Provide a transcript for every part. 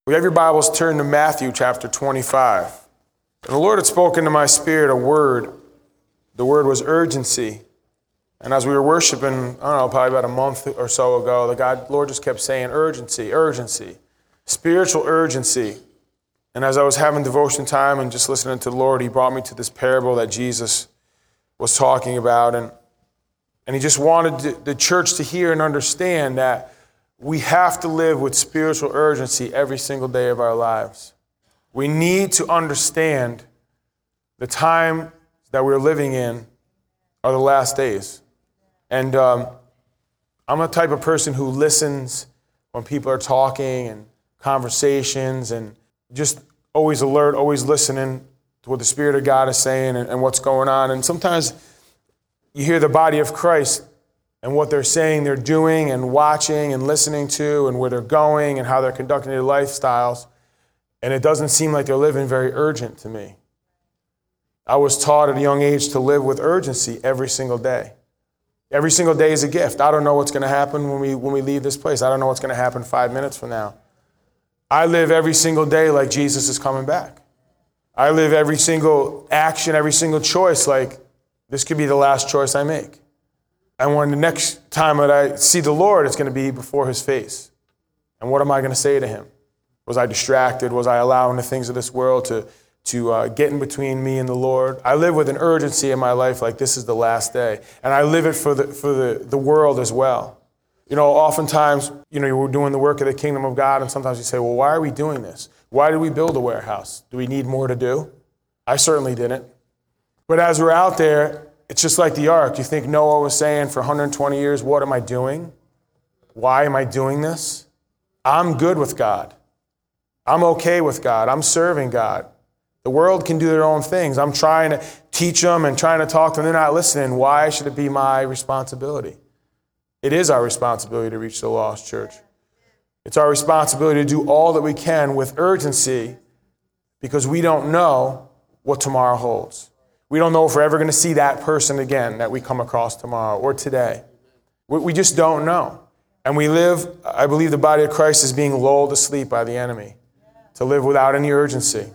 We have your Bibles turned to Matthew chapter 25. And the Lord had spoken to my spirit a word. The word was urgency. And as we were worshiping, I don't know, probably about a month or so ago, the Lord just kept saying urgency, urgency, spiritual urgency. And as I was having devotion time and just listening to the Lord, he brought me to this parable that Jesus was talking about. And he just wanted the church to hear and understand that we have to live with spiritual urgency every single day of our lives. We need to understand the time that we're living in are the last days. And I'm a type of person who listens when people are talking and conversations and just always alert, always listening to what the Spirit of God is saying and what's going on. And sometimes you hear the body of Christ and what they're saying, they're doing and watching and listening to and where they're going and how they're conducting their lifestyles. And it doesn't seem like they're living very urgent to me. I was taught at a young age to live with urgency every single day. Every single day is a gift. I don't know what's going to happen when we leave this place. I don't know what's going to happen 5 minutes from now. I live every single day like Jesus is coming back. I live every single action, every single choice like this could be the last choice I make. And when the next time that I see the Lord, it's going to be before his face. And what am I going to say to him? Was I distracted? Was I allowing the things of this world to get in between me and the Lord? I live with an urgency in my life like this is the last day. And I live it for the world as well. You know, oftentimes, we're doing the work of the kingdom of God, and sometimes you say, well, why are we doing this? Why did we build a warehouse? Do we need more to do? I certainly didn't. But as we're out there, it's just like the ark. You think Noah was saying for 120 years, what am I doing? Why am I doing this? I'm good with God. I'm okay with God. I'm serving God. The world can do their own things. I'm trying to teach them and trying to talk to them. They're not listening. Why should it be my responsibility? It is our responsibility to reach the lost, church. It's our responsibility to do all that we can with urgency because we don't know what tomorrow holds. We don't know if we're ever going to see that person again that we come across tomorrow or today. We just don't know. And we live, I believe the body of Christ is being lulled to sleep by the enemy to live without any urgency.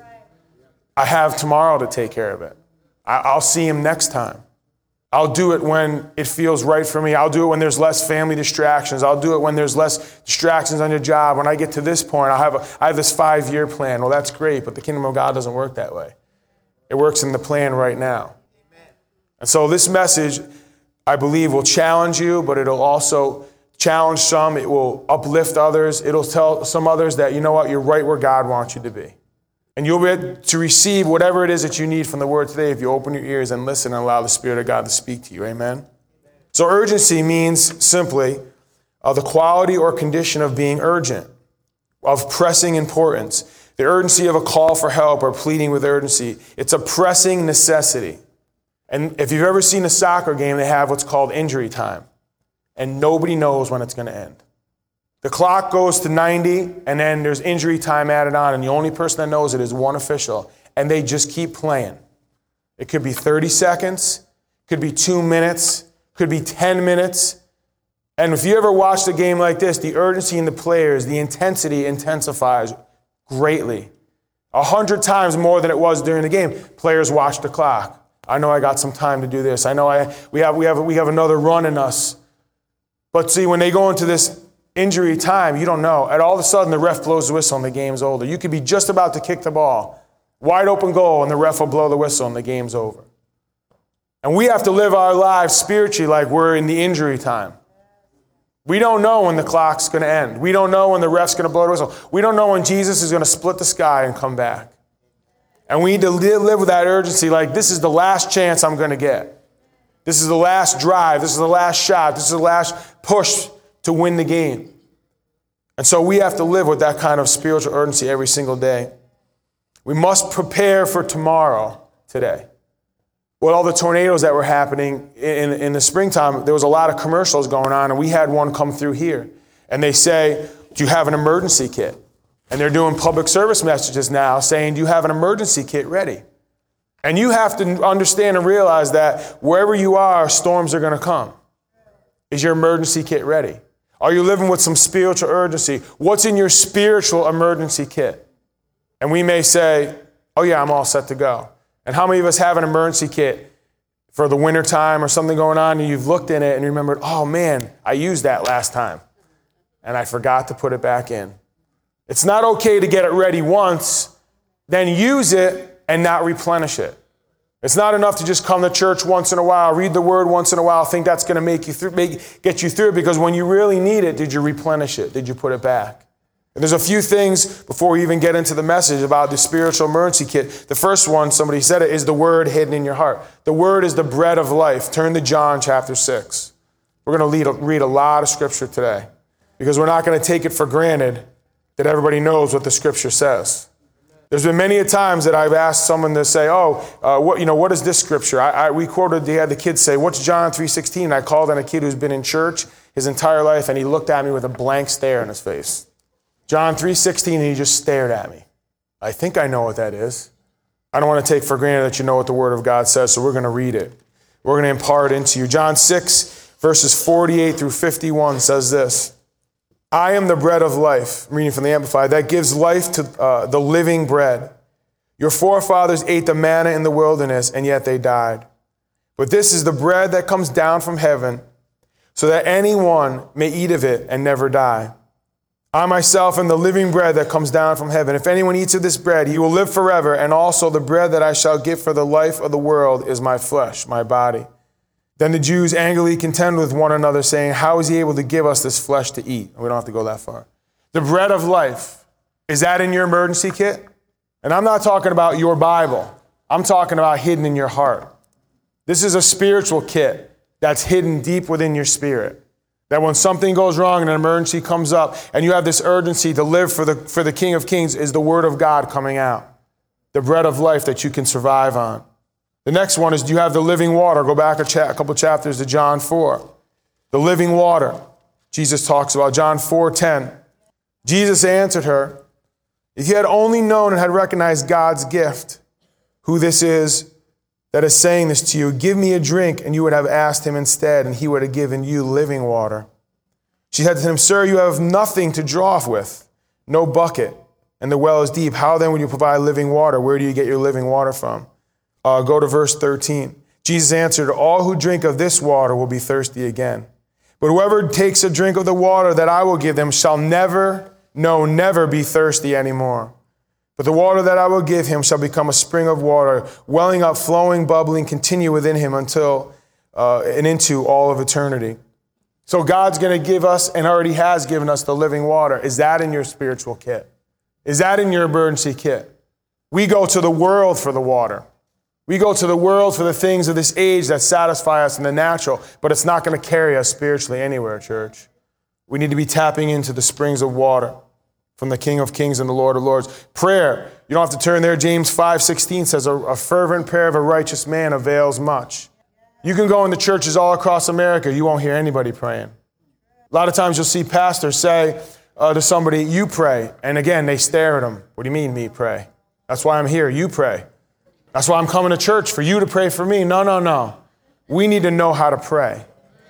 I have tomorrow to take care of it. I'll see him next time. I'll do it when it feels right for me. I'll do it when there's less family distractions. I'll do it when there's less distractions on your job. When I get to this point, I have this 5-year plan. Well, that's great, but the kingdom of God doesn't work that way. It works in the plan right now. And so this message, I believe, will challenge you, but it'll also challenge some. It will uplift others. It'll tell some others that, you know what, you're right where God wants you to be. And you'll be able to receive whatever it is that you need from the word today if you open your ears and listen and allow the Spirit of God to speak to you. Amen? So urgency means simply the quality or condition of being urgent, of pressing importance. The urgency of a call for help or pleading with urgency. It's a pressing necessity. And if you've ever seen a soccer game, they have what's called injury time. And nobody knows when it's going to end. The clock goes to 90, and then there's injury time added on, and the only person that knows it is one official. And they just keep playing. It could be 30 seconds, could be 2 minutes, could be 10 minutes. And if you ever watched a game like this, the urgency in the players, the intensity intensifies greatly. 100 times more than it was during the game. Players watch the clock. I know I got some time to do this. I know we have another run in us. But see, when they go into this injury time, you don't know. And all of a sudden, the ref blows the whistle and the game's over. You could be just about to kick the ball. Wide open goal, and the ref will blow the whistle and the game's over. And we have to live our lives spiritually like we're in the injury time. We don't know when the clock's going to end. We don't know when the ref's going to blow the whistle. We don't know when Jesus is going to split the sky and come back. And we need to live with that urgency like this is the last chance I'm going to get. This is the last drive. This is the last shot. This is the last push to win the game. And so we have to live with that kind of spiritual urgency every single day. We must prepare for tomorrow today. With all the tornadoes that were happening in the springtime, there was a lot of commercials going on, and we had one come through here. And they say, do you have an emergency kit? And they're doing public service messages now saying, do you have an emergency kit ready? And you have to understand and realize that wherever you are, storms are going to come. Is your emergency kit ready? Are you living with some spiritual urgency? What's in your spiritual emergency kit? And we may say, oh yeah, I'm all set to go. And how many of us have an emergency kit for the winter time or something going on, and you've looked in it and you remembered, oh man, I used that last time and I forgot to put it back in. It's not okay to get it ready once, then use it and not replenish it. It's not enough to just come to church once in a while, read the word once in a while, think that's going to get you through it, because when you really need it, did you replenish it? Did you put it back? And there's a few things before we even get into the message about the spiritual emergency kit. The first one, somebody said it, is the word hidden in your heart. The word is the bread of life. Turn to John chapter 6. We're going to read a lot of scripture today, because we're not going to take it for granted that everybody knows what the scripture says. There's been many a times that I've asked someone to say, what is this scripture? We quoted, they had the kids say, what's John 3:16? And I called on a kid who's been in church his entire life, and he looked at me with a blank stare in his face. John 3:16, and he just stared at me. I think I know what that is. I don't want to take for granted that you know what the Word of God says, so we're going to read it. We're going to impart it into you. John 6, verses 48 through 51 says this. I am the bread of life, I'm reading from the Amplified, that gives life to the living bread. Your forefathers ate the manna in the wilderness, and yet they died. But this is the bread that comes down from heaven, so that anyone may eat of it and never die. I myself am the living bread that comes down from heaven. If anyone eats of this bread, he will live forever, and also the bread that I shall give for the life of the world is my flesh, my body. Then the Jews angrily contended with one another, saying, how is he able to give us this flesh to eat? We don't have to go that far. The bread of life, is that in your emergency kit? And I'm not talking about your Bible. I'm talking about hidden in your heart. This is a spiritual kit that's hidden deep within your spirit. That when something goes wrong and an emergency comes up and you have this urgency to live for the King of Kings, is the Word of God coming out. The bread of life that you can survive on. The next one is, do you have the living water? Go back a couple chapters to John 4. The living water. Jesus talks about John 4:10. Jesus answered her, if you had only known and had recognized God's gift, who this is that is saying this to you, give me a drink, and you would have asked him instead, and he would have given you living water. She said to him, sir, you have nothing to draw with, no bucket, and the well is deep. How then would you provide living water? Where do you get your living water from? Go to verse 13. Jesus answered, all who drink of this water will be thirsty again. But whoever takes a drink of the water that I will give them shall never be thirsty anymore. But the water that I will give him shall become a spring of water, welling up, flowing, bubbling, continue within him until and into all of eternity. So God's going to give us, and already has given us, the living water. Is that in your spiritual kit? Is that in your emergency kit? We go to the world for the water. We go to the world for the things of this age that satisfy us in the natural, but it's not going to carry us spiritually anywhere, church. We need to be tapping into the springs of water from the King of Kings and the Lord of Lords. Prayer, you don't have to turn there. James 5:16 says, a fervent prayer of a righteous man avails much. You can go into churches all across America, you won't hear anybody praying. A lot of times you'll see pastors say to somebody, you pray. And again, they stare at them. What do you mean, me pray? That's why I'm here, you pray. That's why I'm coming to church, for you to pray for me. No. We need to know how to pray.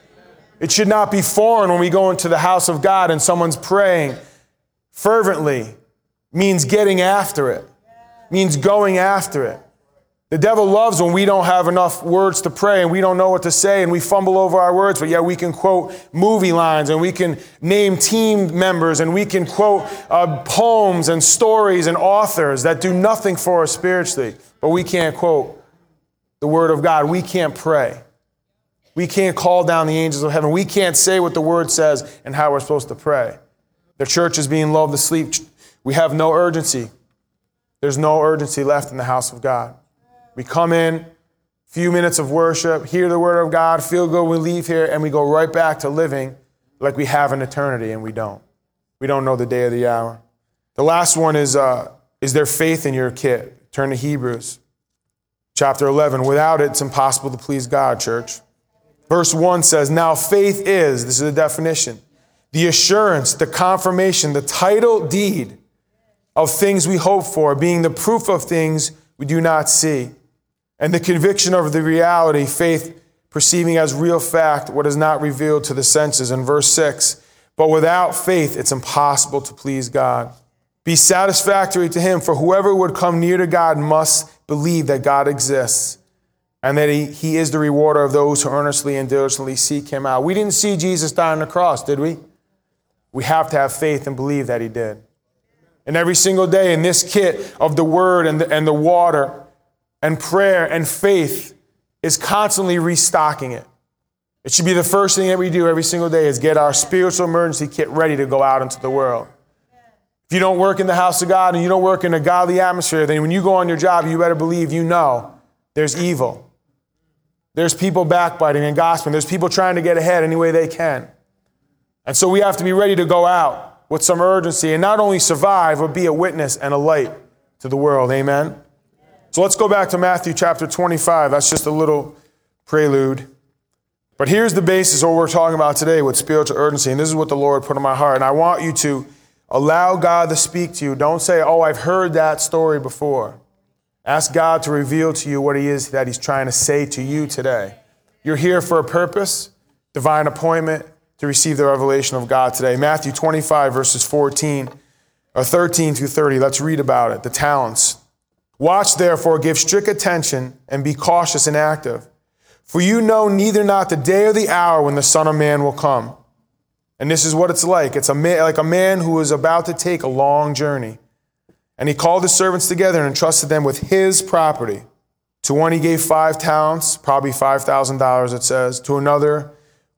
It should not be foreign when we go into the house of God and someone's praying fervently. Means getting after it. Means going after it. The devil loves when we don't have enough words to pray and we don't know what to say and we fumble over our words, but yet we can quote movie lines and we can name team members and we can quote poems and stories and authors that do nothing for us spiritually. But we can't quote the Word of God. We can't pray. We can't call down the angels of heaven. We can't say what the Word says and how we're supposed to pray. The church is being lulled to sleep. We have no urgency. There's no urgency left in the house of God. We come in, few minutes of worship, hear the Word of God, feel good, we leave here, and we go right back to living like we have an eternity, and we don't. We don't know the day or the hour. The last one is there faith in your kit? Turn to Hebrews chapter 11. Without it, it's impossible to please God, church. Verse 1 says, now faith is, this is the definition, the assurance, the confirmation, the title deed of things we hope for, being the proof of things we do not see, and the conviction of the reality, faith perceiving as real fact what is not revealed to the senses. In verse 6, But without faith, it's impossible to please God. Be satisfactory to him, for whoever would come near to God must believe that God exists and that he is the rewarder of those who earnestly and diligently seek him out. We didn't see Jesus die on the cross, did we? We have to have faith and believe that he did. And every single day in this kit of the word and the water and prayer and faith is constantly restocking it. It should be the first thing that we do every single day is get our spiritual emergency kit ready to go out into the world. If you don't work in the house of God and you don't work in a godly atmosphere, then when you go on your job, you better believe you know there's evil. There's people backbiting and gossiping. There's people trying to get ahead any way they can. And so we have to be ready to go out with some urgency and not only survive, but be a witness and a light to the world. Amen? So let's go back to Matthew chapter 25. That's just a little prelude. But here's the basis of what we're talking about today with spiritual urgency. And this is what the Lord put in my heart. And I want you to allow God to speak to you. Don't say, oh, I've heard that story before. Ask God to reveal to you what he is that he's trying to say to you today. You're here for a purpose, divine appointment to receive the revelation of God today. Matthew 25, verses 13 through 30. Let's read about it. The talents. Watch, therefore, give strict attention and be cautious and active. For you know neither not the day or the hour when the Son of Man will come. And this is what it's like. It's like a man who is about to take a long journey. And he called his servants together and entrusted them with his property. To one he gave 5 talents, probably $5,000 it says. To another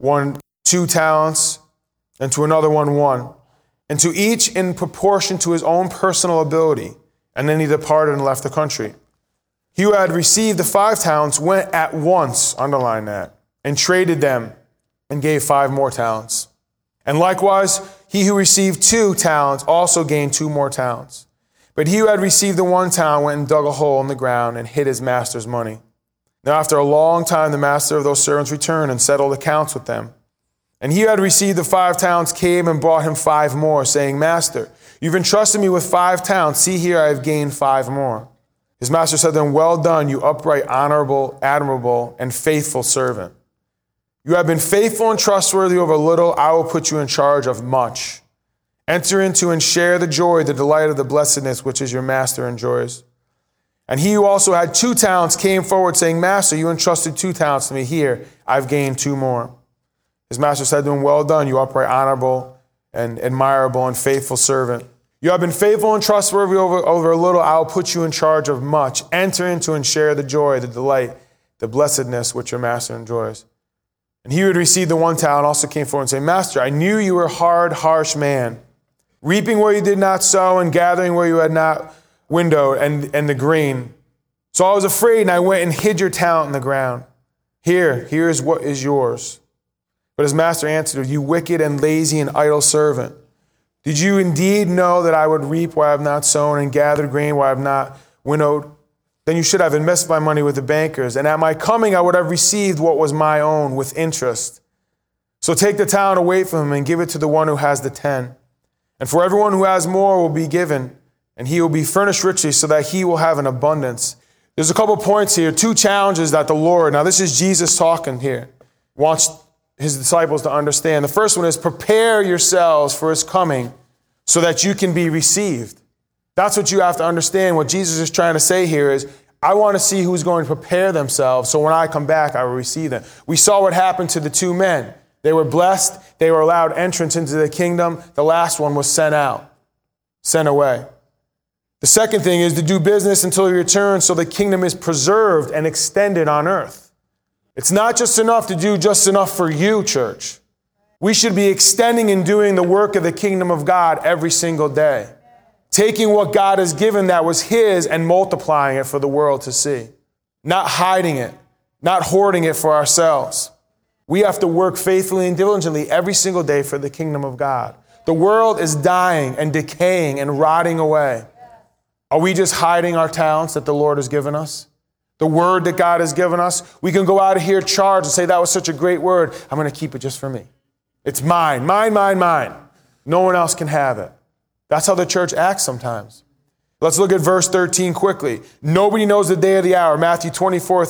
2 talents, and to another 1. And to each in proportion to his own personal ability. And then he departed and left the country. He who had received the 5 talents went at once, underline that, and traded them and gave 5 more talents. And likewise, he who received 2 talents also gained 2 more talents. But he who had received the 1 talent went and dug a hole in the ground and hid his master's money. Now after a long time, the master of those servants returned and settled accounts with them. And he who had received the 5 talents came and brought him 5 more, saying, Master, you've entrusted me with 5 talents. See here, I have gained 5 more. His master said to him, well done, you upright, honorable, admirable, and faithful servant. You have been faithful and trustworthy over little. I will put you in charge of much. Enter into and share the joy, the delight of the blessedness which is your master enjoys. And he who also had 2 talents came forward, saying, Master, you entrusted 2 talents to me. Here, I've gained 2 more. His master said to him, well done, you upright, honorable, and admirable, and faithful servant. You have been faithful and trustworthy over a little. I will put you in charge of much. Enter into and share the joy, the delight, the blessedness which your master enjoys. And he who had received the 1 talent also came forward and said, Master, I knew you were a hard, harsh man, reaping where you did not sow and gathering where you had not winnowed and the grain. So I was afraid and I went and hid your talent in the ground. Here is what is yours. But his master answered, you wicked and lazy and idle servant. Did you indeed know that I would reap where I have not sown and gather grain where I have not winnowed? Then you should have invested my money with the bankers, and at my coming I would have received what was my own with interest. So take the talent away from him and give it to the one who has the 10. And for everyone who has more will be given, and he will be furnished richly so that he will have an abundance. There's a couple points here, 2 challenges that the Lord, now this is Jesus talking here, wants his disciples to understand. The first one is prepare yourselves for his coming so that you can be received. That's what you have to understand. What Jesus is trying to say here is, I want to see who's going to prepare themselves so when I come back, I will receive them. We saw what happened to the 2 men. They were blessed. They were allowed entrance into the kingdom. The last one was sent out, sent away. The second thing is to do business until he returns so the kingdom is preserved and extended on earth. It's not just enough to do just enough for you, church. We should be extending and doing the work of the kingdom of God every single day. Taking what God has given that was his and multiplying it for the world to see. Not hiding it, not hoarding it for ourselves. We have to work faithfully and diligently every single day for the kingdom of God. The world is dying and decaying and rotting away. Are we just hiding our talents that the Lord has given us? The word that God has given us? We can go out of here charged and say, that was such a great word. I'm going to keep it just for me. It's mine, mine, mine, mine. No one else can have it. That's how the church acts sometimes. Let's look at verse 13 quickly. Nobody knows the day or the hour. Matthew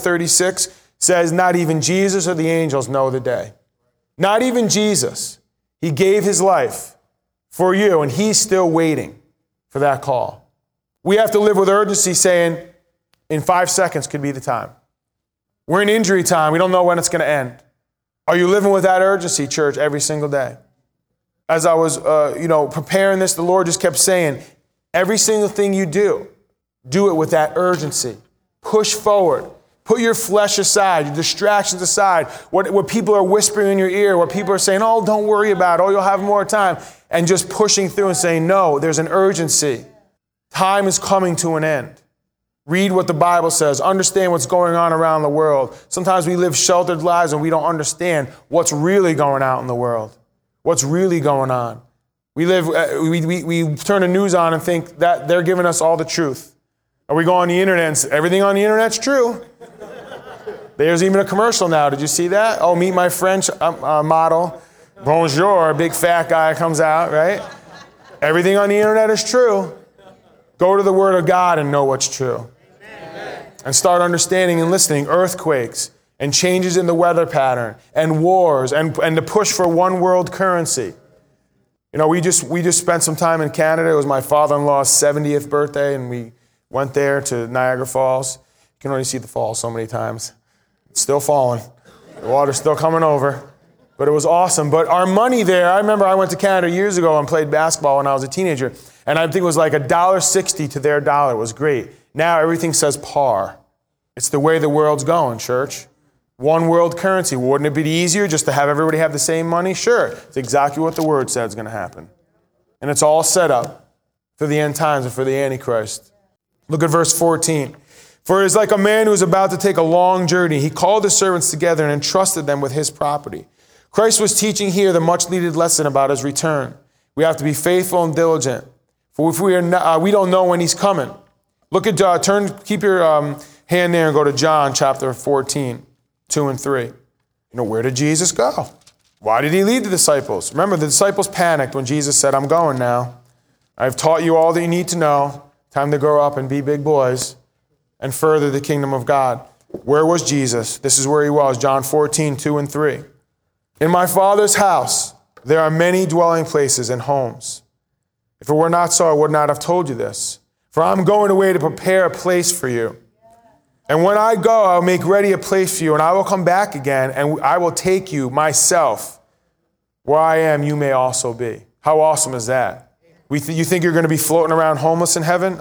24:36 says, not even Jesus or the angels know the day. Not even Jesus. He gave his life for you, and he's still waiting for that call. We have to live with urgency, saying, in 5 seconds could be the time. We're in injury time. We don't know when it's going to end. Are you living with that urgency, church, every single day? As I was, preparing this, the Lord just kept saying, every single thing you do it with that urgency. Push forward. Put your flesh aside, your distractions aside, what people are whispering in your ear, what people are saying, oh, don't worry about it, oh, you'll have more time, and just pushing through and saying, no, there's an urgency. Time is coming to an end. Read what the Bible says. Understand what's going on around the world. Sometimes we live sheltered lives and we don't understand what's really going out in the world. What's really going on. We turn the news on and think that they're giving us all the truth. Or we go on the internet and say, everything on the internet's true. There's even a commercial now. Did you see that? Oh, meet my French model. Bonjour, a big fat guy comes out, right? Everything on the internet is true. Go to the Word of God and know what's true. Amen. And start understanding and listening. Earthquakes and changes in the weather pattern and wars and the push for one world currency. You know, we just spent some time in Canada. It was my father-in-law's 70th birthday, and we went there to Niagara Falls. You can only see the falls so many times. It's still falling. The water's still coming over. But it was awesome. But our money there, I remember I went to Canada years ago and played basketball when I was a teenager. And I think it was like $1.60 to their dollar. It was great. Now everything says par. It's the way the world's going, church. One world currency. Wouldn't it be easier just to have everybody have the same money? Sure. It's exactly what the Word said is going to happen. And it's all set up for the end times and for the Antichrist. Look at verse 14. For it is like a man who is about to take a long journey. He called his servants together and entrusted them with his property. Christ was teaching here the much-needed lesson about his return. We have to be faithful and diligent. For if we are not, we don't know when he's coming. Look at, keep your hand there and go to John chapter 14, 2 and 3. Where did Jesus go? Why did he lead the disciples? Remember, the disciples panicked when Jesus said, I'm going now. I've taught you all that you need to know. Time to grow up and be big boys and further the kingdom of God. Where was Jesus? This is where he was, John 14, 2 and 3. In my Father's house, there are many dwelling places and homes. If it were not so, I would not have told you this. For I'm going away to prepare a place for you. And when I go, I'll make ready a place for you, and I will come back again, and I will take you myself. Where I am, you may also be. How awesome is that? You think you're going to be floating around homeless in heaven?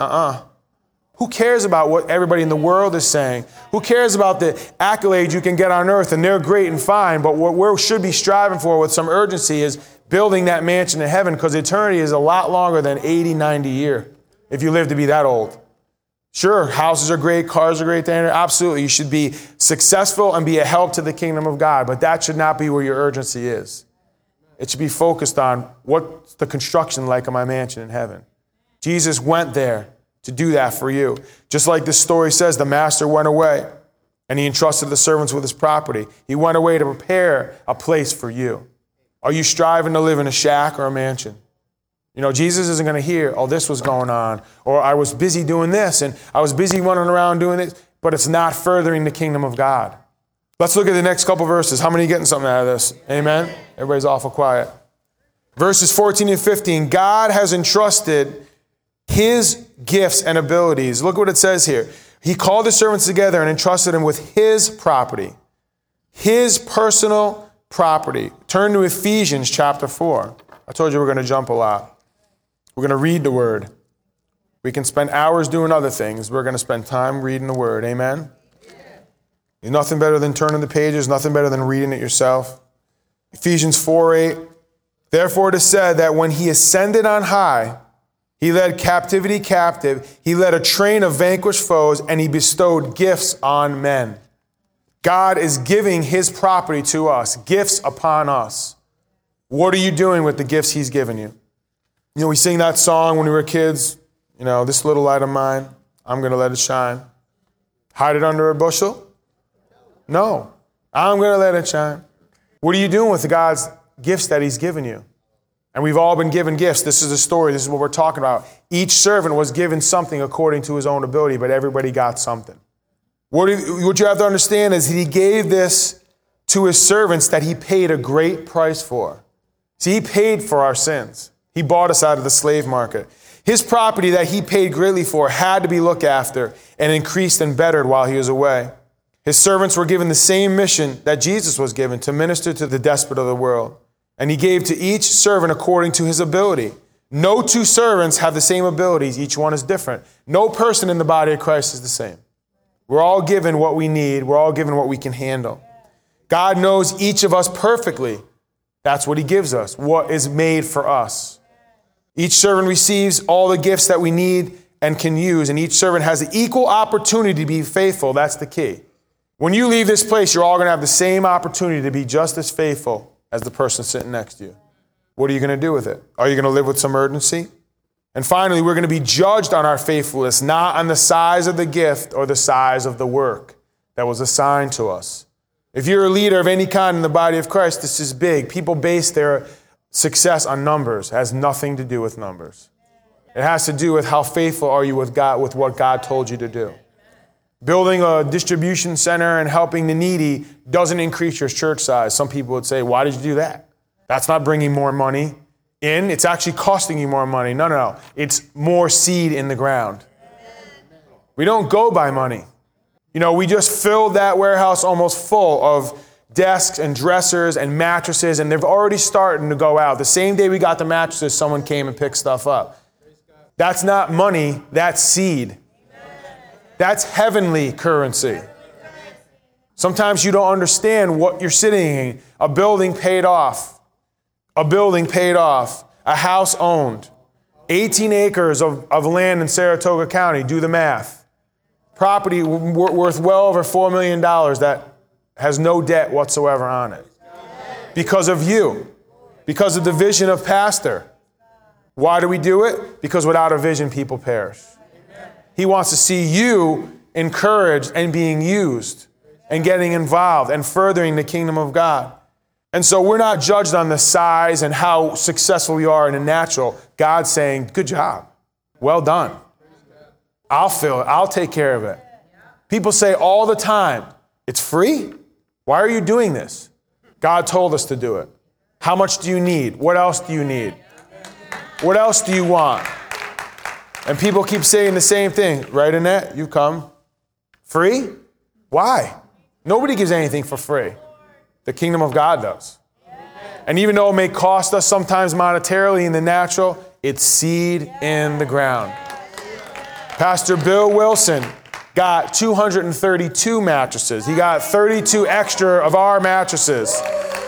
Who cares about what everybody in the world is saying? Who cares about the accolades you can get on earth? And they're great and fine, but what we should be striving for with some urgency is building that mansion in heaven, because eternity is a lot longer than 80, 90 years if you live to be that old. Sure, houses are great, cars are great. Absolutely, you should be successful and be a help to the kingdom of God, but that should not be where your urgency is. It should be focused on what's the construction like of my mansion in heaven. Jesus went there to do that for you. Just like this story says, the master went away and he entrusted the servants with his property. He went away to prepare a place for you. Are you striving to live in a shack or a mansion? Jesus isn't going to hear, oh, this was going on, or I was busy doing this, and I was busy running around doing this, but it's not furthering the kingdom of God. Let's look at the next couple verses. How many are getting something out of this? Amen? Everybody's awful quiet. Verses 14 and 15. God has entrusted his gifts and abilities. Look what it says here. He called his servants together and entrusted them with his property. His personal property. Turn to Ephesians chapter 4. I told you we're going to jump a lot. We're going to read the word. We can spend hours doing other things. We're going to spend time reading the word. Amen? There's nothing better than turning the pages, nothing better than reading it yourself. Ephesians 4:8. Therefore it is said that when he ascended on high, he led captivity captive, he led a train of vanquished foes, and he bestowed gifts on men. God is giving his property to us, gifts upon us. What are you doing with the gifts he's given you? We sing that song when we were kids, this little light of mine, I'm going to let it shine. Hide it under a bushel? No, I'm going to let it shine. What are you doing with God's gifts that he's given you? And we've all been given gifts. This is a story. This is what we're talking about. Each servant was given something according to his own ability, but everybody got something. What you have to understand is he gave this to his servants that he paid a great price for. See, he paid for our sins. He bought us out of the slave market. His property that he paid greatly for had to be looked after and increased and bettered while he was away. His servants were given the same mission that Jesus was given, to minister to the desperate of the world. And he gave to each servant according to his ability. No two servants have the same abilities. Each one is different. No person in the body of Christ is the same. We're all given what we need. We're all given what we can handle. God knows each of us perfectly. That's what he gives us, what is made for us. Each servant receives all the gifts that we need and can use, and each servant has the equal opportunity to be faithful. That's the key. When you leave this place, you're all going to have the same opportunity to be just as faithful as the person sitting next to you. What are you going to do with it? Are you going to live with some urgency? And finally, we're going to be judged on our faithfulness, not on the size of the gift or the size of the work that was assigned to us. If you're a leader of any kind in the body of Christ, this is big. People base their success on numbers. It has nothing to do with numbers. It has to do with how faithful are you with God, with what God told you to do. Building a distribution center and helping the needy doesn't increase your church size. Some people would say, why did you do that? That's not bringing more money in. It's actually costing you more money. No. It's more seed in the ground. We don't go by money. We just filled that warehouse almost full of desks and dressers and mattresses, and they've already starting to go out. The same day we got the mattresses, someone came and picked stuff up. That's not money, that's seed. That's heavenly currency. Sometimes you don't understand what you're sitting in. A building paid off. A building paid off. A house owned. 18 acres of land in Saratoga County. Do the math. Property worth well over $4 million that has no debt whatsoever on it. Because of you. Because of the vision of pastor. Why do we do it? Because without a vision, people perish. He wants to see you encouraged and being used and getting involved and furthering the kingdom of God. And so we're not judged on the size and how successful we are in the natural. God's saying, good job. Well done. I'll fill it. I'll take care of it. People say all the time, it's free? Why are you doing this? God told us to do it. How much do you need? What else do you need? What else do you want? And people keep saying the same thing. Right, Annette? You come. Free? Why? Nobody gives anything for free. The kingdom of God does. And even though it may cost us sometimes monetarily in the natural, it's seed in the ground. Pastor Bill Wilson got 232 mattresses. He got 32 extra of our mattresses.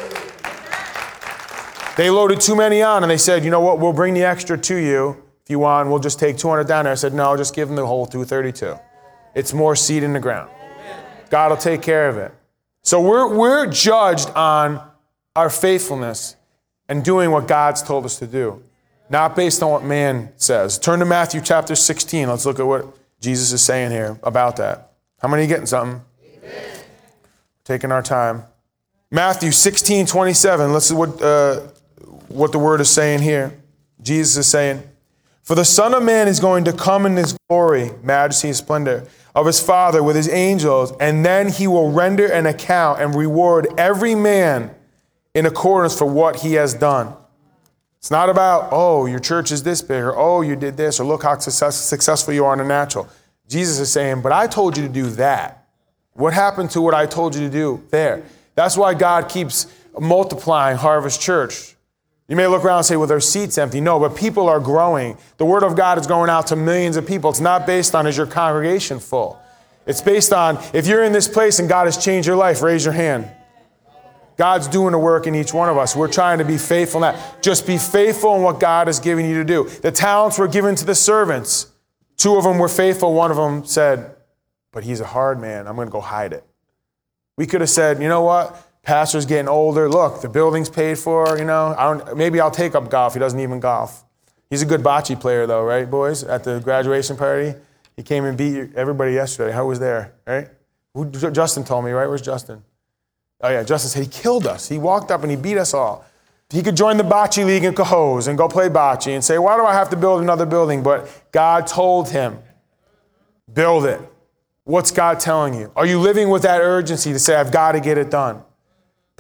They loaded too many on, and they said, you know what, we'll bring the extra to you. If you want, we'll just take 200 down there. I said, no, just give them the whole 232. It's more seed in the ground. God will take care of it. So we're judged on our faithfulness and doing what God's told us to do, not based on what man says. Turn to Matthew chapter 16. Let's look at what Jesus is saying here about that. How many are getting something? Amen. Taking our time. Matthew 16:27. Let's see what the word is saying here. Jesus is saying, for the Son of Man is going to come in his glory, majesty, and splendor of his Father with his angels, and then he will render an account and reward every man in accordance for what he has done. It's not about, oh, your church is this big, or oh, you did this, or look how successful you are in the natural. Jesus is saying, but I told you to do that. What happened to what I told you to do there? That's why God keeps multiplying Harvest Church. You may look around and say, well, there's seats empty. No, but people are growing. The word of God is going out to millions of people. It's not based on, is your congregation full? It's based on, if you're in this place and God has changed your life, raise your hand. God's doing the work in each one of us. We're trying to be faithful in that. Just be faithful in what God is giving you to do. The talents were given to the servants. 2 of them were faithful. 1 of them said, but he's a hard man. I'm going to go hide it. We could have said, you know what? Pastor's getting older. Look, the building's paid for, maybe I'll take up golf. He doesn't even golf. He's a good bocce player, though, right, boys? At the graduation party, he came and beat everybody yesterday. How was there, right? Justin told me, right? Where's Justin? Oh, yeah, Justin said he killed us. He walked up and he beat us all. He could join the bocce league in Cohoes and go play bocce and say, why do I have to build another building? But God told him, build it. What's God telling you? Are you living with that urgency to say, I've got to get it done?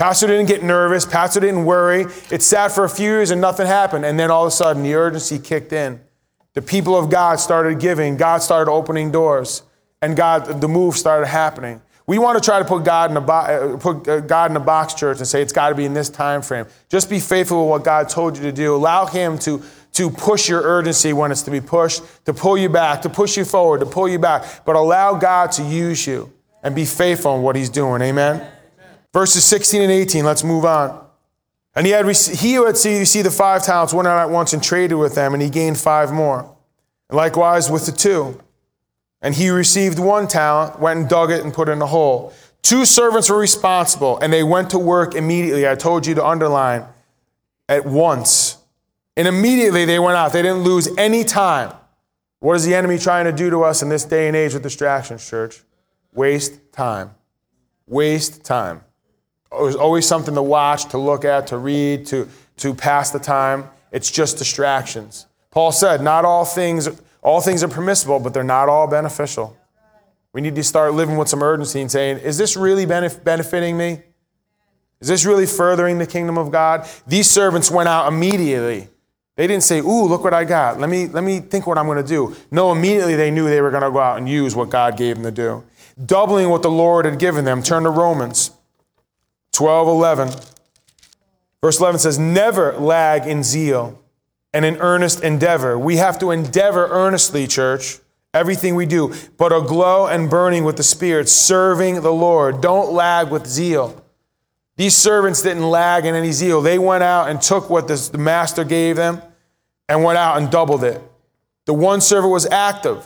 Pastor didn't get nervous. Pastor didn't worry. It sat for a few years and nothing happened. And then all of a sudden, the urgency kicked in. The people of God started giving. God started opening doors. And the move started happening. We want to try to put God in a box, church, and say it's got to be in this time frame. Just be faithful with what God told you to do. Allow him to push your urgency when it's to be pushed, to pull you back, to push you forward, to pull you back. But allow God to use you and be faithful in what he's doing. Amen? Verses 16 and 18, let's move on. And he who had received the 5 talents went out at once and traded with them, and he gained 5 more. And likewise with the 2. And he received 1 talent, went and dug it and put it in a hole. 2 servants were responsible, and they went to work immediately. I told you to underline, at once. And immediately they went out. They didn't lose any time. What is the enemy trying to do to us in this day and age with distractions, church? Waste time. Waste time. There's always something to watch, to look at, to read, to pass the time. It's just distractions. Paul said, not all things are permissible, but they're not all beneficial. We need to start living with some urgency and saying, is this really benefiting me? Is this really furthering the kingdom of God? These servants went out immediately. They didn't say, ooh, look what I got. Let me think what I'm going to do. No, immediately they knew they were going to go out and use what God gave them to do. Doubling what the Lord had given them. Turn to Romans 12:11. Verse 11 says, never lag in zeal and in earnest endeavor. We have to endeavor earnestly, church, everything we do, but aglow and burning with the Spirit, serving the Lord. Don't lag with zeal. These servants didn't lag in any zeal. They went out and took what the master gave them and went out and doubled it. The one servant was active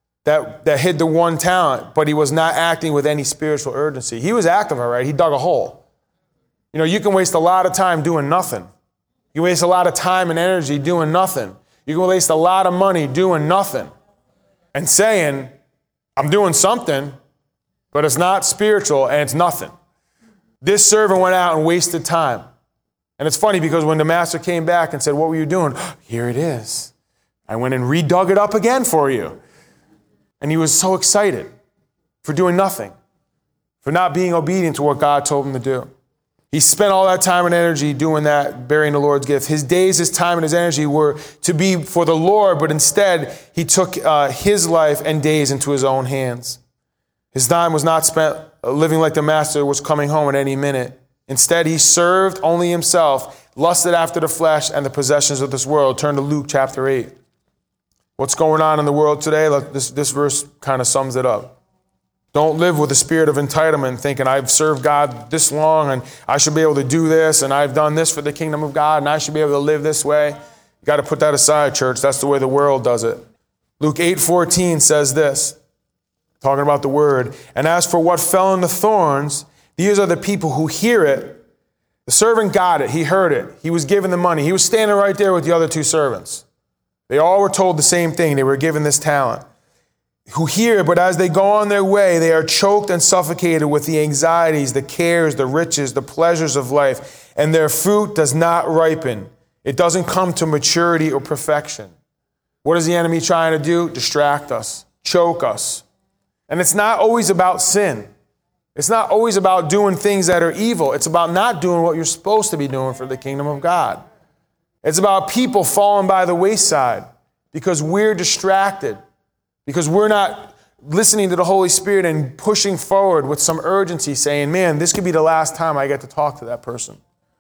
that hid the 1 talent, but he was not acting with any spiritual urgency. He was active, all right. He dug a hole. You know, you can waste a lot of time doing nothing. You waste a lot of time and energy doing nothing. You can waste a lot of money doing nothing and saying, I'm doing something, but it's not spiritual and it's nothing. This servant went out and wasted time. And it's funny because when the master came back and said, what were you doing? Here it is. I went and redug it up again for you. And he was so excited for doing nothing, for not being obedient to what God told him to do. He spent all that time and energy doing that, bearing the Lord's gift. His days, his time, and his energy were to be for the Lord, but instead he took his life and days into his own hands. His time was not spent living like the master was coming home at any minute. Instead, he served only himself, lusted after the flesh and the possessions of this world. Turn to Luke chapter 8. What's going on in the world today? This verse kind of sums it up. Don't live with a spirit of entitlement, thinking I've served God this long and I should be able to do this and I've done this for the kingdom of God and I should be able to live this way. You got to put that aside, church. That's the way the world does it. Luke 8:14 says this, talking about the word. And as for what fell in the thorns, these are the people who hear it. The servant got it. He heard it. He was given the money. He was standing right there with the other 2 servants. They all were told the same thing. They were given this talent. Who hear, but as they go on their way, they are choked and suffocated with the anxieties, the cares, the riches, the pleasures of life, and their fruit does not ripen. It doesn't come to maturity or perfection. What is the enemy trying to do? Distract us, choke us. And it's not always about sin. It's not always about doing things that are evil. It's about not doing what you're supposed to be doing for the kingdom of God. It's about people falling by the wayside because we're distracted, because we're not listening to the Holy Spirit and pushing forward with some urgency, saying, man, this could be the last time I get to talk to that person.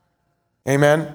Amen?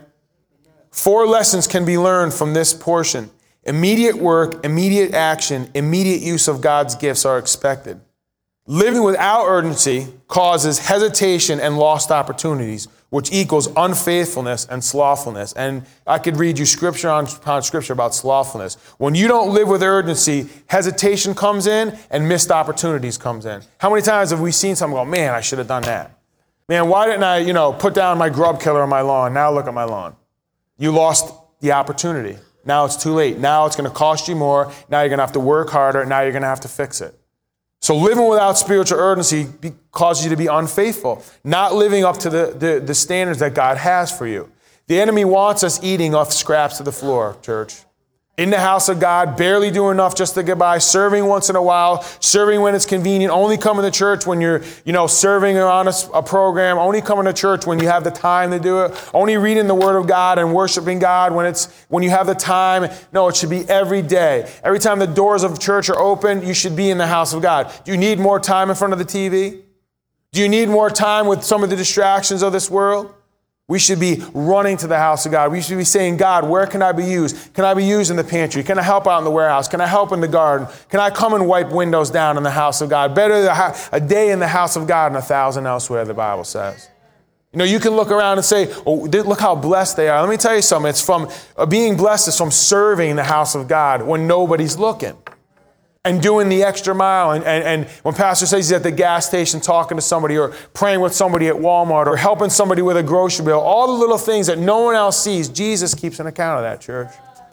4 lessons can be learned from this portion. Immediate work, immediate action, immediate use of God's gifts are expected. Living without urgency causes hesitation and lost opportunities, which equals unfaithfulness and slothfulness. And I could read you scripture upon scripture about slothfulness. When you don't live with urgency, hesitation comes in and missed opportunities comes in. How many times have we seen someone go, man, I should have done that. Man, why didn't I, put down my grub killer on my lawn? Now look at my lawn. You lost the opportunity. Now it's too late. Now it's going to cost you more. Now you're going to have to work harder. Now you're going to have to fix it. So living without spiritual urgency causes you to be unfaithful, not living up to the standards that God has for you. The enemy wants us eating off scraps of the floor, church. in the house of God, barely doing enough just to get by, serving once in a while, serving when it's convenient, only coming to church when you're, serving on a program, only coming to church when you have the time to do it, only reading the Word of God and worshiping God when you have the time. No, it should be every day. Every time the doors of church are open, you should be in the house of God. Do you need more time in front of the TV? Do you need more time with some of the distractions of this world? We should be running to the house of God. We should be saying, God, where can I be used? Can I be used in the pantry? Can I help out in the warehouse? Can I help in the garden? Can I come and wipe windows down in the house of God? Better a day in the house of God than 1,000 elsewhere, the Bible says. You can look around and say, oh, look how blessed they are. Let me tell you something. It's from being blessed is from serving the house of God when nobody's looking. And doing the extra mile. And when Pastor says he's at the gas station talking to somebody or praying with somebody at Walmart or helping somebody with a grocery bill, all the little things that no one else sees, Jesus keeps an account of that, church.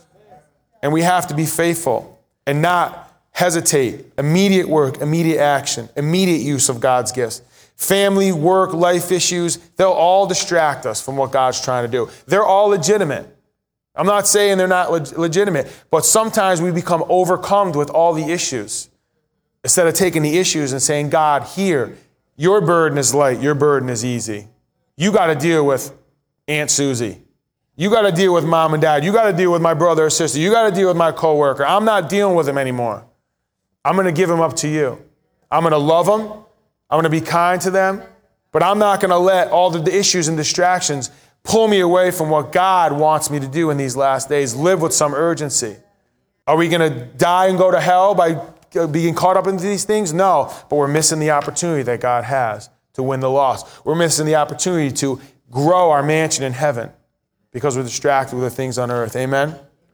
And we have to be faithful and not hesitate. Immediate work, immediate action, immediate use of God's gifts. Family, work, life issues, they'll all distract us from what God's trying to do. They're all legitimate. I'm not saying they're not legitimate, but sometimes we become overcome with all the issues. Instead of taking the issues and saying, God, here, your burden is light, your burden is easy. You got to deal with Aunt Susie. You got to deal with mom and dad. You got to deal with my brother or sister. You got to deal with my coworker. I'm not dealing with him anymore. I'm going to give him up to you. I'm going to love them. I'm going to be kind to them, but I'm not going to let all the issues and distractions pull me away from what God wants me to do in these last days. Live with some urgency. Are we going to die and go to hell by being caught up into these things? No, but we're missing the opportunity that God has to win the lost. We're missing the opportunity to grow our mansion in heaven because we're distracted with the things on earth. Amen?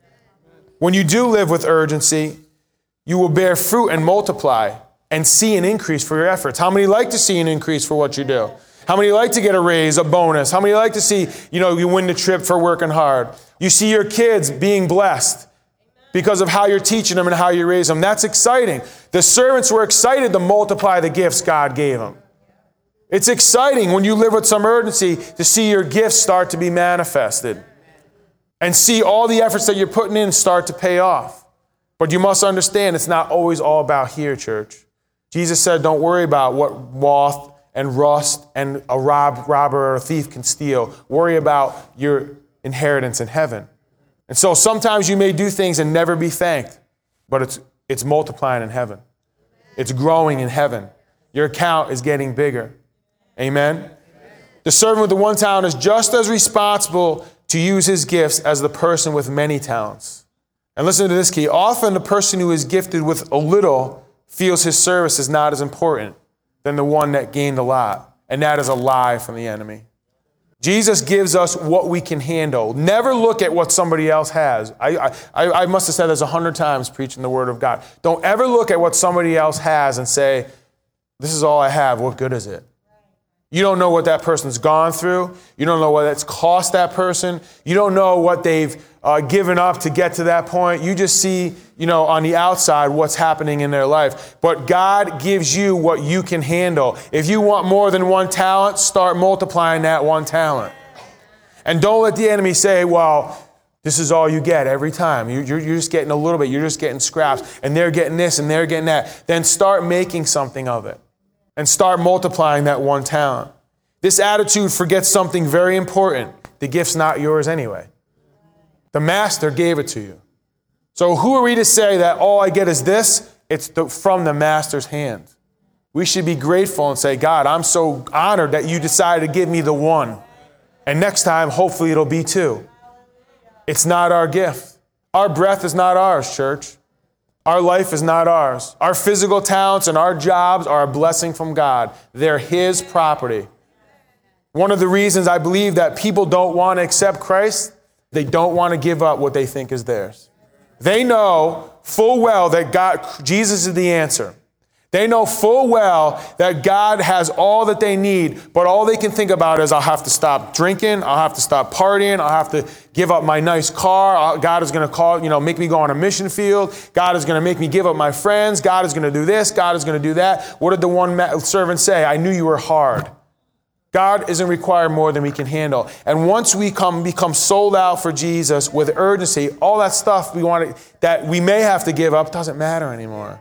When you do live with urgency, you will bear fruit and multiply and see an increase for your efforts. How many like to see an increase for what you do? How many like to get a raise, a bonus? How many like to see, you win the trip for working hard? You see your kids being blessed because of how you're teaching them and how you raise them. That's exciting. The servants were excited to multiply the gifts God gave them. It's exciting when you live with some urgency to see your gifts start to be manifested and see all the efforts that you're putting in start to pay off. But you must understand it's not always all about here, church. Jesus said, don't worry about what moth and rust and a robber or a thief can steal. Worry about your inheritance in heaven. And so sometimes you may do things and never be thanked, but it's multiplying in heaven. It's growing in heaven. Your account is getting bigger. Amen? The servant with the one talent is just as responsible to use his gifts as the person with many talents. And listen to this key. Often the person who is gifted with a little feels his service is not as important than the one that gained a lot. And that is a lie from the enemy. Jesus gives us what we can handle. Never look at what somebody else has. I must have said this 100 times preaching the Word of God. Don't ever look at what somebody else has and say, this is all I have. What good is it? You don't know what that person's gone through. You don't know what it's cost that person. You don't know what they've given up to get to that point. You just see, on the outside what's happening in their life. But God gives you what you can handle. If you want more than one talent, start multiplying that one talent. And don't let the enemy say, well, this is all you get every time. You're just getting a little bit. You're just getting scraps. And they're getting this and they're getting that. Then start making something of it. And start multiplying that one talent. This attitude forgets something very important. The gift's not yours anyway. The master gave it to you. So who are we to say that all I get is this? It's from the master's hand. We should be grateful and say, God, I'm so honored that you decided to give me the one. And next time, hopefully it'll be two. It's not our gift. Our breath is not ours, church. Our life is not ours. Our physical talents and our jobs are a blessing from God. They're His property. One of the reasons I believe that people don't want to accept Christ, they don't want to give up what they think is theirs. They know full well that Jesus is the answer. They know full well that God has all that they need, but all they can think about is, I'll have to stop drinking, I'll have to stop partying, I'll have to give up my nice car, God is going to make me go on a mission field, God is going to make me give up my friends, God is going to do this, God is going to do that. What did the one servant say? I knew you were hard. God isn't required more than we can handle. And once we become sold out for Jesus with urgency, all that stuff that we may have to give up doesn't matter anymore.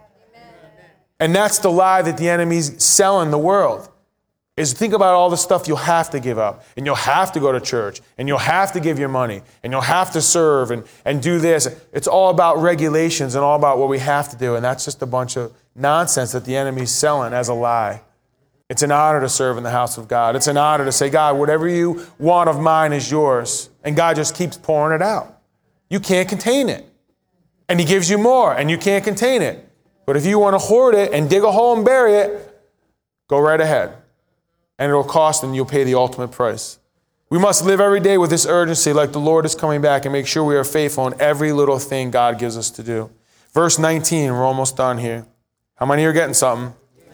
And that's the lie that the enemy's selling the world. Is think about all the stuff you'll have to give up. And you'll have to go to church. And you'll have to give your money. And you'll have to serve and do this. It's all about regulations and all about what we have to do. And that's just a bunch of nonsense that the enemy's selling as a lie. It's an honor to serve in the house of God. It's an honor to say, God, whatever you want of mine is yours. And God just keeps pouring it out. You can't contain it. And he gives you more, and you can't contain it. But if you want to hoard it and dig a hole and bury it, go right ahead. And it'll cost, and you'll pay the ultimate price. We must live every day with this urgency like the Lord is coming back, and make sure we are faithful in every little thing God gives us to do. Verse 19, we're almost done here. How many are getting something?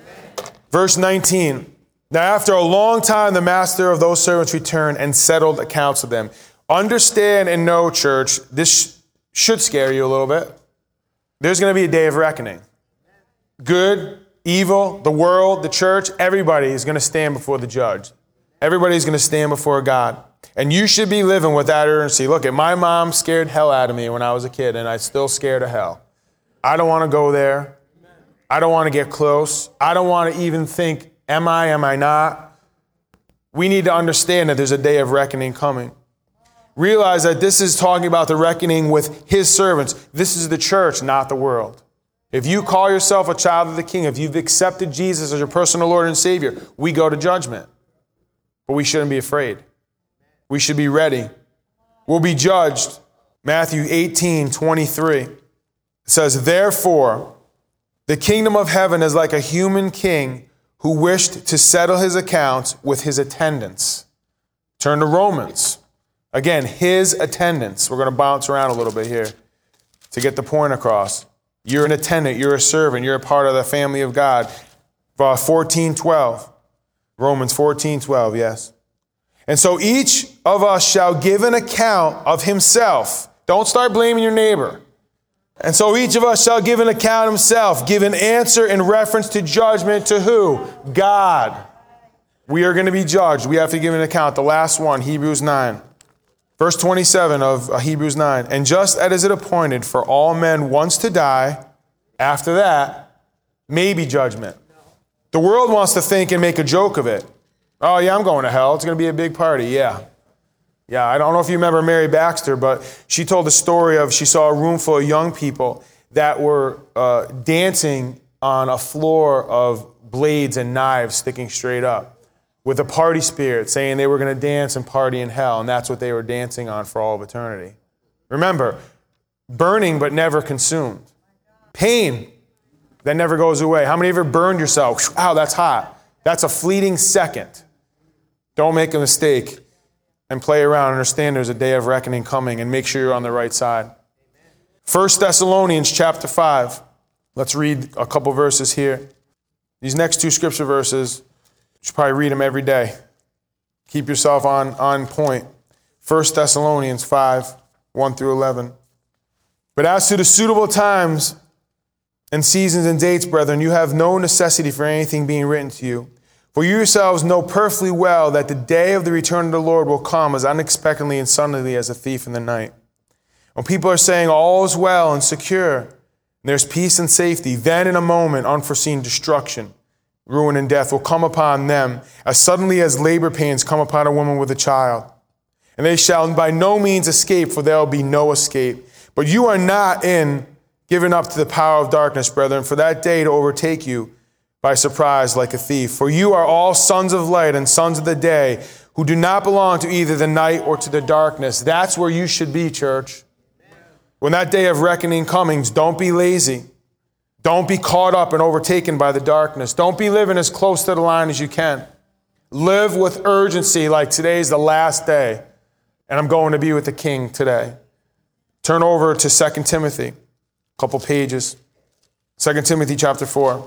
Verse 19, now after a long time, the master of those servants returned and settled accounts with them. Understand and know, church, this should scare you a little bit. There's going to be a day of reckoning. Good, evil, the world, the church, everybody is going to stand before the judge. Everybody's going to stand before God. And you should be living with that urgency. Look, my mom scared hell out of me when I was a kid, and I'm still scared of hell. I don't want to go there. I don't want to get close. I don't want to even think, am I not? We need to understand that there's a day of reckoning coming. Realize that this is talking about the reckoning with his servants. This is the church, not the world. If you call yourself a child of the King, if you've accepted Jesus as your personal Lord and Savior, we go to judgment. But we shouldn't be afraid. We should be ready. We'll be judged. Matthew 18:23. It says, therefore, the kingdom of heaven is like a human king who wished to settle his accounts with his attendants. Turn to Romans. Again, his attendants. We're going to bounce around a little bit here to get the point across. You're an attendant. You're a servant. You're a part of the family of God. 14:12. Romans 14:12, yes. And so each of us shall give an account of himself. Don't start blaming your neighbor. And so each of us shall give an account of himself, give an answer in reference to judgment to who? God. We are going to be judged. We have to give an account. The last one, Hebrews 9. Verse 27 of Hebrews 9. And just as it appointed for all men once to die, after that, maybe judgment. The world wants to think and make a joke of it. Oh, yeah, I'm going to hell. It's going to be a big party. Yeah, I don't know if you remember Mary Baxter, but she told the story of she saw a room full of young people that were dancing on a floor of blades and knives sticking straight up with a party spirit, saying they were going to dance and party in hell, and that's what they were dancing on for all of eternity. Remember, burning but never consumed. Pain that never goes away. How many of you ever burned yourself? Wow, that's hot. That's a fleeting second. Don't make a mistake and play around. Understand there's a day of reckoning coming, and make sure you're on the right side. 1 Thessalonians chapter 5. Let's read a couple verses here. These next two scripture verses, you should probably read them every day. Keep yourself on point. 1 Thessalonians 5, 1 through 11. But as to the suitable times and seasons and dates, brethren, you have no necessity for anything being written to you. For you yourselves know perfectly well that the day of the return of the Lord will come as unexpectedly and suddenly as a thief in the night. When people are saying all is well and secure, and there's peace and safety, then in a moment unforeseen destruction, ruin and death will come upon them as suddenly as labor pains come upon a woman with a child. And they shall by no means escape, for there will be no escape. But you are not given up to the power of darkness, brethren, for that day to overtake you by surprise like a thief. For you are all sons of light and sons of the day, who do not belong to either the night or to the darkness. That's where you should be, church. When that day of reckoning comes, don't be lazy. Don't be caught up and overtaken by the darkness. Don't be living as close to the line as you can. Live with urgency like today's the last day, and I'm going to be with the King today. Turn over to 2 Timothy, a couple pages. 2 Timothy chapter 4.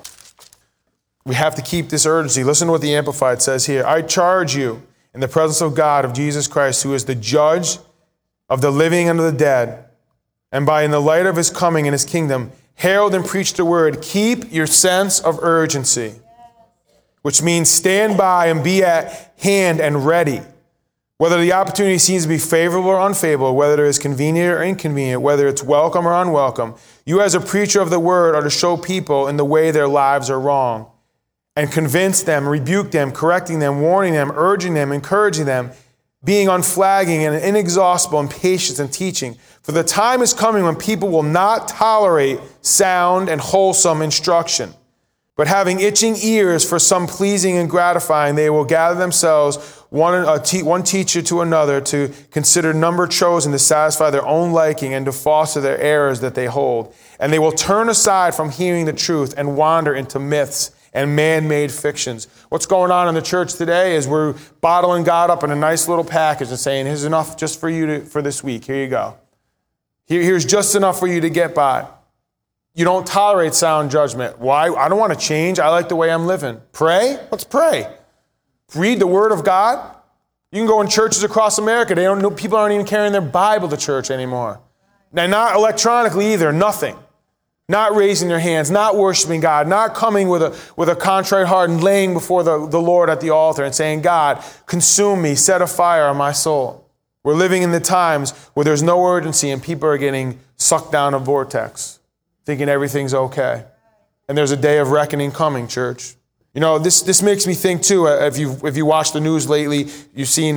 We have to keep this urgency. Listen to what the Amplified says here. I charge you in the presence of God, of Jesus Christ, who is the judge of the living and of the dead, and in the light of his coming in his kingdom, herald and preach the word. Keep your sense of urgency. which means stand by and be at hand and ready. Whether the opportunity seems to be favorable or unfavorable, whether it is convenient or inconvenient, whether it's welcome or unwelcome, you as a preacher of the word are to show people in the way their lives are wrong and convince them, rebuke them, correcting them, warning them, urging them, encouraging them, being unflagging and inexhaustible in patience and teaching. For the time is coming when people will not tolerate sound and wholesome instruction, but having itching ears for some pleasing and gratifying, they will gather themselves one teacher to another to consider number chosen to satisfy their own liking and to foster their errors that they hold. And they will turn aside from hearing the truth and wander into myths and man-made fictions. What's going on in the church today is we're bottling God up in a nice little package and saying, here's enough just for you for this week. Here you go. Here's just enough for you to get by. You don't tolerate sound judgment. Why? I don't want to change. I like the way I'm living. Pray? Let's pray. Read the Word of God. You can go in churches across America. People aren't even carrying their Bible to church anymore. Now, not electronically either. Nothing. Not raising their hands. Not worshiping God. Not coming with a contrite heart and laying before the Lord at the altar and saying, God, consume me. Set a fire on my soul. We're living in the times where there's no urgency and people are getting sucked down a vortex, thinking everything's okay. And there's a day of reckoning coming, church. You know, this makes me think, too, if you watched the news lately, you've seen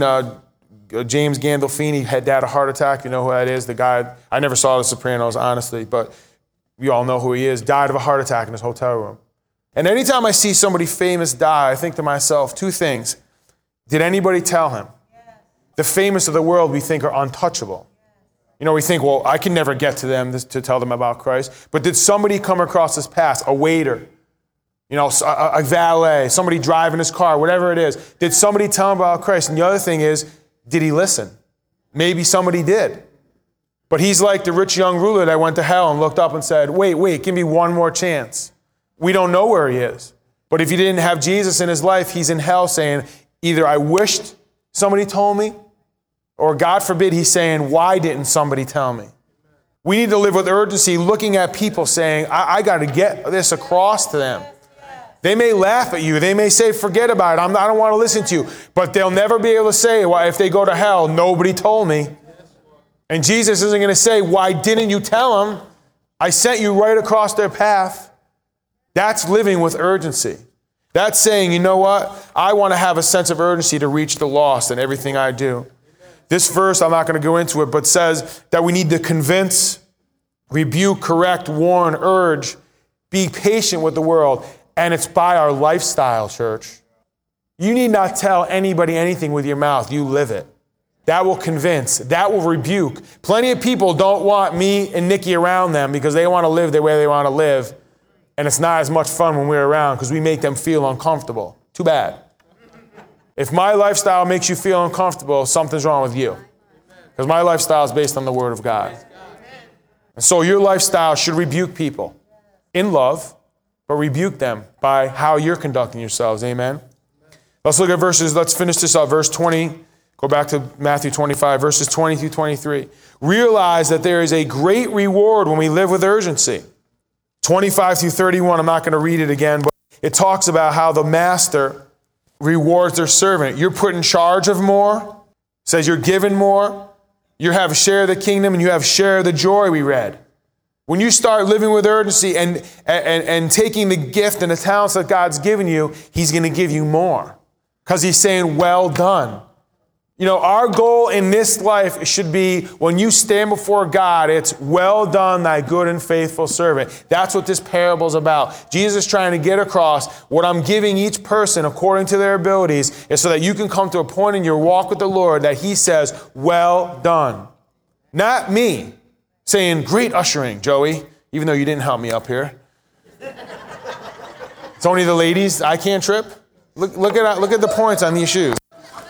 James Gandolfini had a heart attack. You know who that is? The guy, I never saw The Sopranos, honestly, but you all know who he is. Died of a heart attack in his hotel room. And anytime I see somebody famous die, I think to myself, two things. Did anybody tell him? The famous of the world we think are untouchable. You know, we think, well, I can never get to them to tell them about Christ. But did somebody come across his path, a waiter, you know, a valet, somebody driving his car, whatever it is? Did somebody tell him about Christ? And the other thing is, did he listen? Maybe somebody did. But he's like the rich young ruler that went to hell and looked up and said, wait, give me one more chance. We don't know where he is. But if he didn't have Jesus in his life, he's in hell saying, either I wished somebody told me, or God forbid, he's saying, why didn't somebody tell me? We need to live with urgency, looking at people saying, I got to get this across to them. They may laugh at you. They may say, forget about it. I don't want to listen to you. But they'll never be able to say, well, if they go to hell, nobody told me. And Jesus isn't going to say, why didn't you tell them? I sent you right across their path. That's living with urgency. That's saying, you know what? I want to have a sense of urgency to reach the lost in everything I do. This verse, I'm not going to go into it, but says that we need to convince, rebuke, correct, warn, urge, be patient with the world. And it's by our lifestyle, church. You need not tell anybody anything with your mouth. You live it. That will convince. That will rebuke. Plenty of people don't want me and Nikki around them because they want to live the way they want to live. And it's not as much fun when we're around because we make them feel uncomfortable. Too bad. If my lifestyle makes you feel uncomfortable, something's wrong with you. Because my lifestyle is based on the Word of God. And so your lifestyle should rebuke people in love, but rebuke them by how you're conducting yourselves. Amen? Let's look at verses. Let's finish this up. Verse 20. Go back to Matthew 25, verses 20 through 23. Realize that there is a great reward when we live with urgency. 25 through 31, I'm not going to read it again, but it talks about how the master rewards their servant. You're put in charge of more. It says you're given more. You have a share of the kingdom and you have a share of the joy, we read. When you start living with urgency and taking the gift and the talents that God's given you, he's going to give you more. Because he's saying, well done. You know, our goal in this life should be when you stand before God, it's well done, thy good and faithful servant. That's what this parable is about. Jesus is trying to get across what I'm giving each person according to their abilities is so that you can come to a point in your walk with the Lord that he says, well done. Not me saying, great ushering, Joey, even though you didn't help me up here. It's only the ladies. I can't trip. Look at the points on these shoes.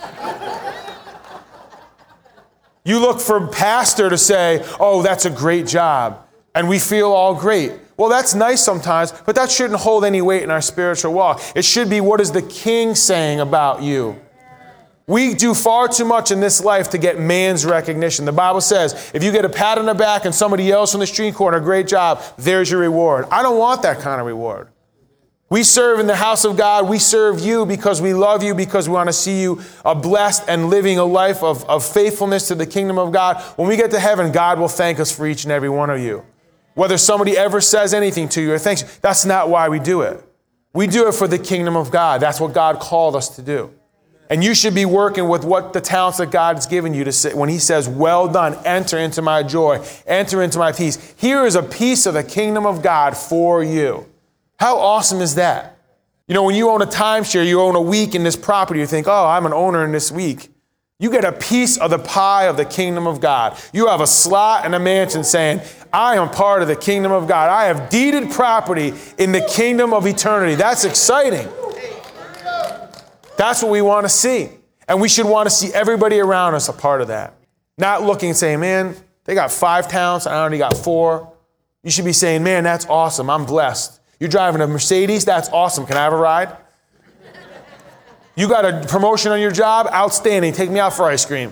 You look for pastor to say, oh, that's a great job, and we feel all great. Well, that's nice sometimes, but that shouldn't hold any weight in our spiritual walk. It should be, what is the King saying about you? We do far too much in this life to get man's recognition. The Bible says, if you get a pat on the back and somebody yells from the street corner, great job, there's your reward. I don't want that kind of reward. We serve in the house of God. We serve you because we love you, because we want to see you blessed and living a life of faithfulness to the kingdom of God. When we get to heaven, God will thank us for each and every one of you. Whether somebody ever says anything to you or thanks you, that's not why we do it. We do it for the kingdom of God. That's what God called us to do. And you should be working with what the talents that God has given you to say, when he says, well done, enter into my joy, enter into my peace. Here is a piece of the kingdom of God for you. How awesome is that? You know, when you own a timeshare, you own a week in this property, you think, oh, I'm an owner in this week. You get a piece of the pie of the kingdom of God. You have a slot in a mansion saying, I am part of the kingdom of God. I have deeded property in the kingdom of eternity. That's exciting. That's what we want to see. And we should want to see everybody around us a part of that. Not looking and saying, man, they got 5 talents, I only got 4. You should be saying, man, that's awesome. I'm blessed. You're driving a Mercedes? That's awesome. Can I have a ride? You got a promotion on your job? Outstanding. Take me out for ice cream.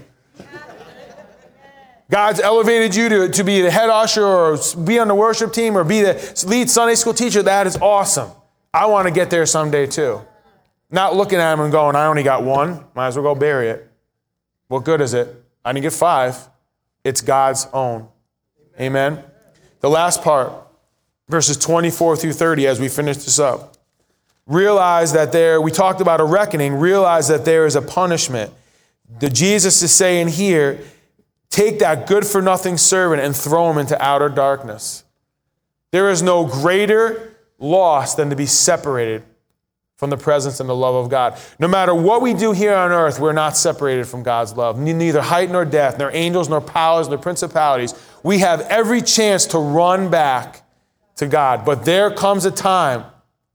God's elevated you to be the head usher or be on the worship team or be the lead Sunday school teacher. That is awesome. I want to get there someday too. Not looking at him and going, I only got 1. Might as well go bury it. What good is it? I didn't get 5. It's God's own. Amen. The last part. Verses 24 through 30 as we finish this up. Realize that we talked about a reckoning. Realize that there is a punishment. Jesus is saying here, take that good-for-nothing servant and throw him into outer darkness. There is no greater loss than to be separated from the presence and the love of God. No matter what we do here on earth, we're not separated from God's love. Neither height nor depth, nor angels, nor powers, nor principalities. We have every chance to run back to God. But there comes a time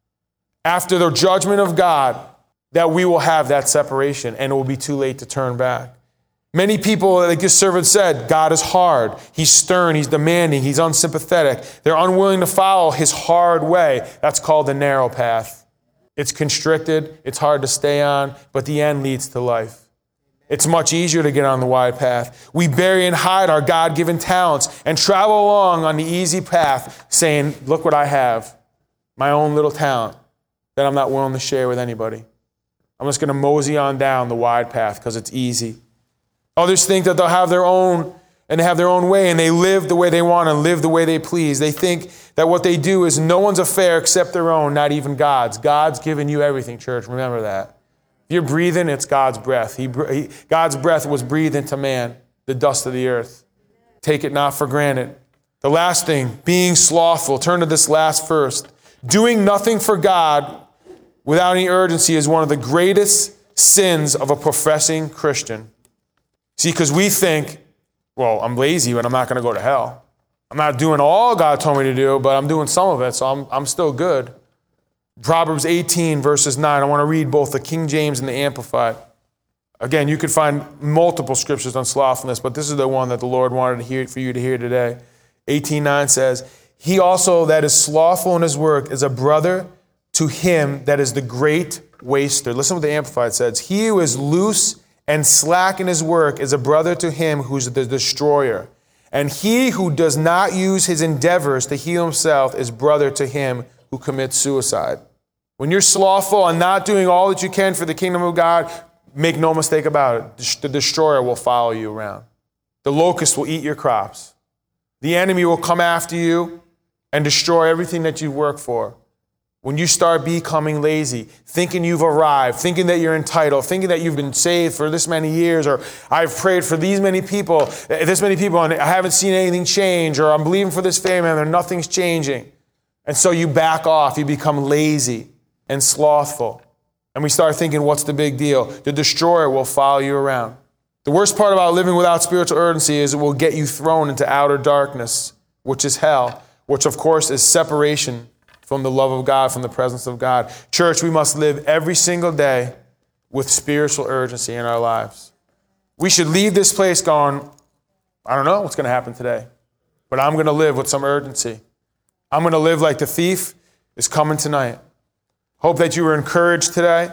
after the judgment of God that we will have that separation and it will be too late to turn back. Many people, like this servant said, God is hard. He's stern. He's demanding. He's unsympathetic. They're unwilling to follow his hard way. That's called the narrow path. It's constricted. It's hard to stay on, but the end leads to life. It's much easier to get on the wide path. We bury and hide our God-given talents and travel along on the easy path saying, look what I have, my own little talent that I'm not willing to share with anybody. I'm just going to mosey on down the wide path because it's easy. Others think that they'll have their own and they have their own way and they live the way they want and live the way they please. They think that what they do is no one's affair except their own, not even God's. God's given you everything, church. Remember that. If you're breathing, it's God's breath. God's breath was breathed into man, the dust of the earth. Take it not for granted. The last thing, being slothful. Turn to this last first. Doing nothing for God without any urgency is one of the greatest sins of a professing Christian. See, because we think, well, I'm lazy, but I'm not going to go to hell. I'm not doing all God told me to do, but I'm doing some of it, so I'm still good. Proverbs 18, verses 9. I want to read both the King James and the Amplified. Again, you could find multiple scriptures on slothfulness, but this is the one that the Lord wanted to hear for you to hear today. 18:9 says, he also that is slothful in his work is a brother to him that is the great waster. Listen to what the Amplified says. He who is loose and slack in his work is a brother to him who's the destroyer. And he who does not use his endeavors to heal himself is brother to him who commits suicide. When you're slothful and not doing all that you can for the kingdom of God, make no mistake about it. The destroyer will follow you around. The locust will eat your crops. The enemy will come after you and destroy everything that you work for. When you start becoming lazy, thinking you've arrived, thinking that you're entitled, thinking that you've been saved for this many years, or I've prayed for this many people, and I haven't seen anything change, or I'm believing for this family and nothing's changing. And so you back off, you become lazy and slothful. And we start thinking, what's the big deal? The destroyer will follow you around. The worst part about living without spiritual urgency is it will get you thrown into outer darkness, which is hell, which of course is separation from the love of God, from the presence of God. Church, we must live every single day with spiritual urgency in our lives. We should leave this place going, I don't know what's going to happen today, but I'm going to live with some urgency. I'm going to live like the thief is coming tonight. Hope that you were encouraged today.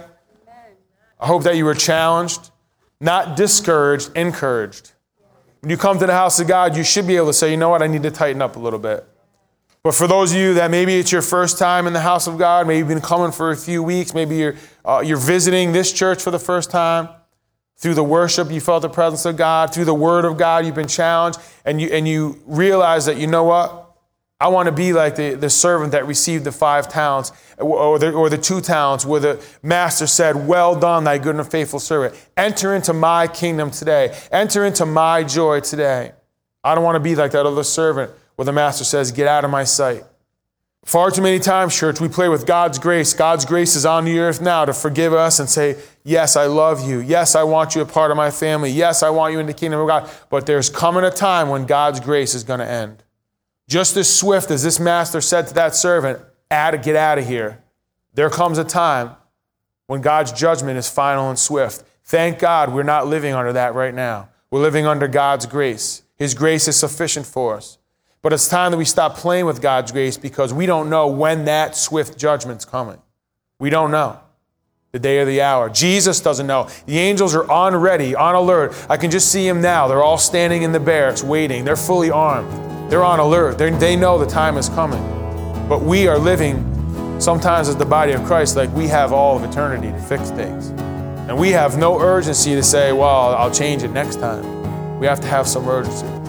I hope that you were challenged, not discouraged, encouraged. When you come to the house of God, you should be able to say, you know what, I need to tighten up a little bit. But for those of you that maybe it's your first time in the house of God, maybe you've been coming for a few weeks, maybe you're visiting this church for the first time, through the worship you felt the presence of God, through the word of God you've been challenged, and you realize that, you know what? I want to be like the servant that received the 5 talents or the 2 talents, where the master said, well done, thy good and faithful servant. Enter into my kingdom today. Enter into my joy today. I don't want to be like that other servant where the master says, get out of my sight. Far too many times, church, we play with God's grace. God's grace is on the earth now to forgive us and say, yes, I love you. Yes, I want you a part of my family. Yes, I want you in the kingdom of God. But there's coming a time when God's grace is going to end. Just as swift as this master said to that servant, get out of here. There comes a time when God's judgment is final and swift. Thank God we're not living under that right now. We're living under God's grace. His grace is sufficient for us. But it's time that we stop playing with God's grace, because we don't know when that swift judgment's coming. We don't know the day or the hour. Jesus doesn't know. The angels are on ready, on alert. I can just see them now. They're all standing in the barracks waiting. They're fully armed. They're on alert. They know the time is coming. But we are living sometimes as the body of Christ like we have all of eternity to fix things. And we have no urgency to say, well, I'll change it next time. We have to have some urgency.